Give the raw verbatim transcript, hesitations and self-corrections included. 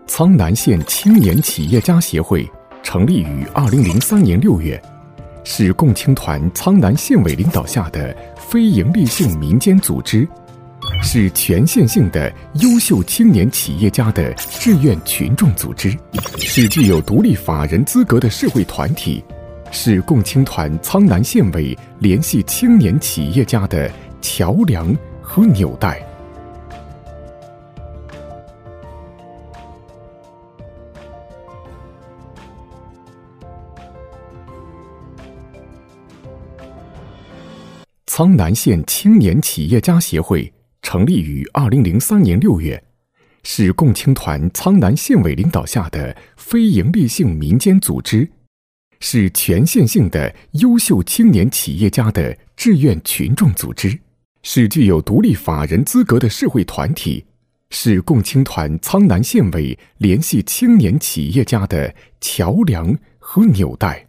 苍南县青年企业家协会成立于二零零三年六月，是共青团苍南县委领导下的非营利性民间组织，是全县性的优秀青年企业家的志愿群众组织，是具有独立法人资格的社会团体，是共青团苍南县委联系青年企业家的桥梁和纽带。苍南县青年企业家协会成立于二零零三年六月，是共青团苍南县委领导下的非营利性民间组织，是全县性的优秀青年企业家的志愿群众组织，是具有独立法人资格的社会团体，是共青团苍南县委联系青年企业家的桥梁和纽带。